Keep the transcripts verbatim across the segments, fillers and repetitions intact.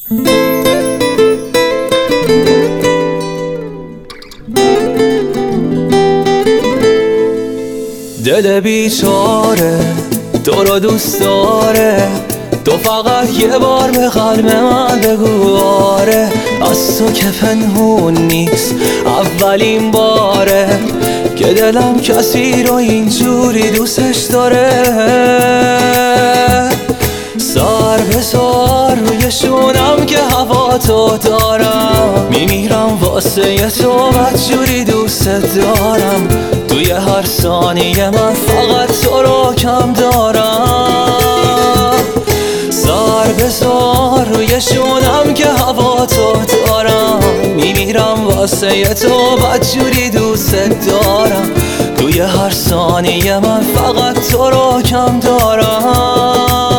دل بیچاره تو رو دوست داره، تو فقط یه بار به قلب من بگو آره. از تو که پنهون نیست اولین باره که دلم کسی رو اینجوری دوستش داره. سر به سر روی شونم که هوا تو دارم، میمیرم واسه تو بدجوری دوست دارم. توی هر ثانیه من فقط تو رو کم دارم. سر به سر روی شونم که هوا تو دارم، میمیرم واسه تو بدجوری دوست دارم. توی هر ثانیه من فقط تو رو کم دارم.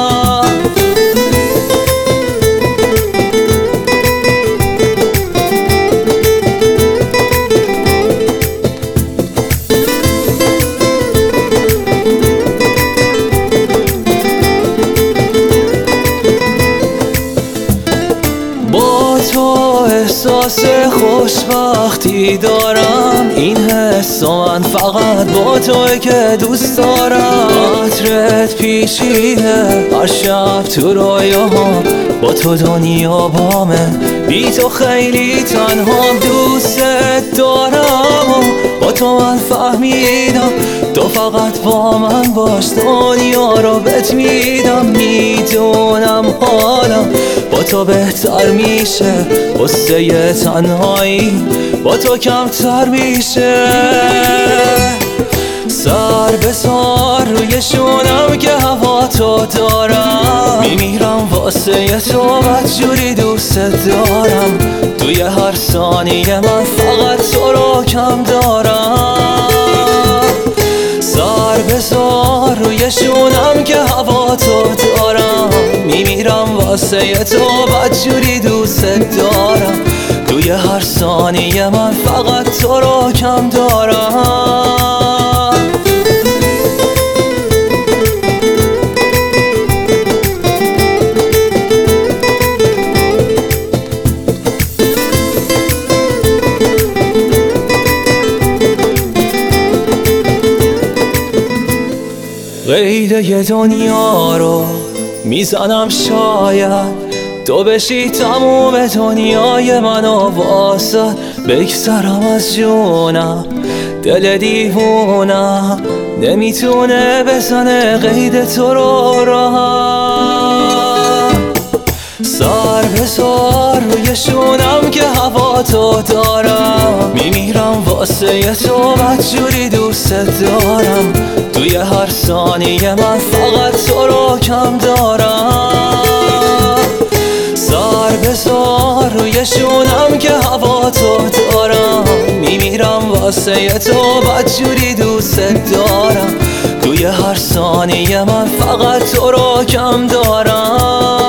با تو احساس خوشبختی دارم، این حس من فقط با توی که دوست دارم. عطرت پیچیده هر شب تو رویاهام، با تو دنیا بامه، بی تو خیلی تنهام. دوست دارم و با تو من فهمیدم، تو فقط با من باش دنیا رو بهت میدم. میدونم حالم با تو بهتر میشه، قصه تنهایی با تو کمتر میشه. سر به سر روی شونم که هوا تو دارم، میمیرم واسه تو بدجوری دوست دارم. توی هر ثانیه من فقط تو رو کم دارم. سر به سر روی شونم که هوا تو دارم، میمیرم واسه تو بدجوری دوست دارم. توی هر ثانیه من فقط تو رو کم دارم. قید یه دنیا رو میزنم، شاید تو بشی تموم دنیای منو واسه. بگذرم از جونم دل دیوونم، نمیتونه بزنه قید تو رو راهم. سر به سر روی شونم که هوا تو دارم، میمیرم واسه تو بدجوری دوست دارم. توی هر ثانیه من فقط تو رو کم دارم. سر به سر روی شونم که هوا تو دارم، میمیرم واسه تو بدجوری دوست دارم. توی هر ثانیه من فقط تو رو کم دارم.